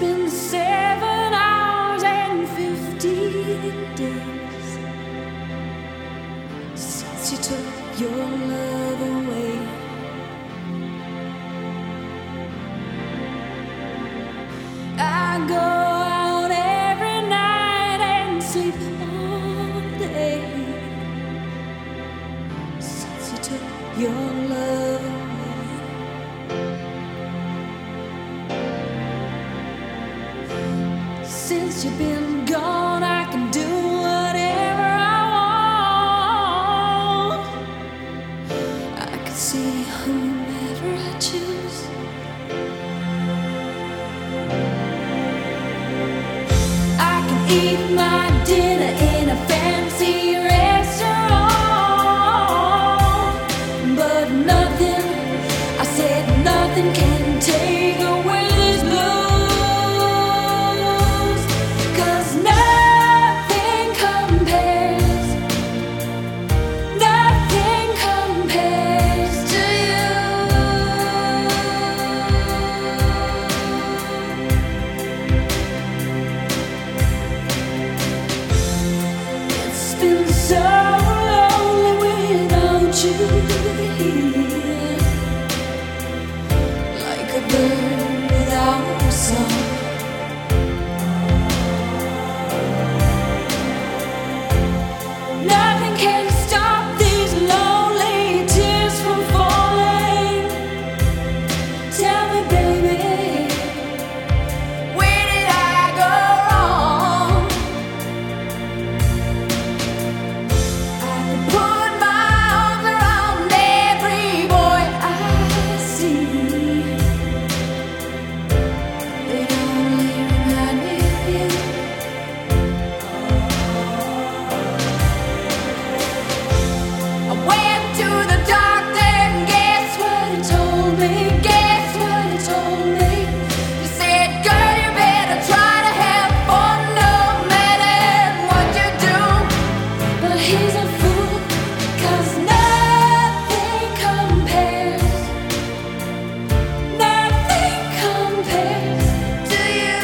been 7 hours and 15 days since you took your love away. I go out every night and sleep all day since you took your love away. Since you've been gone, I can do whatever I want. I can see whomever I choose. I can eat my dinner in a fancy restaurant, but nothing, I said nothing can take away this blues. So lonely without you here, like a bird without a song. Nothing can stop these lonely tears from falling. Tell me, baby, where did I go wrong? Put my arms around every boy I see. They only remind me of you. I went to the doctor and guess what he told me? Guess what he told me? He said, girl, you better try to have fun no matter what you do. But he's a fool, 'cause nothing compares to you.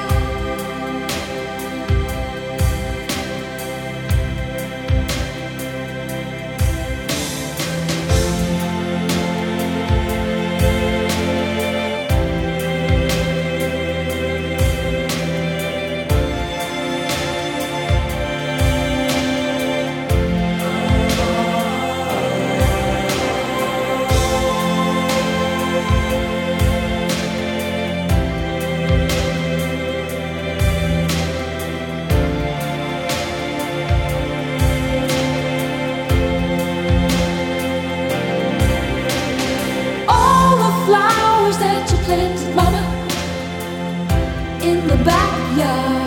All the flowers that you planted, mama, in the backyard.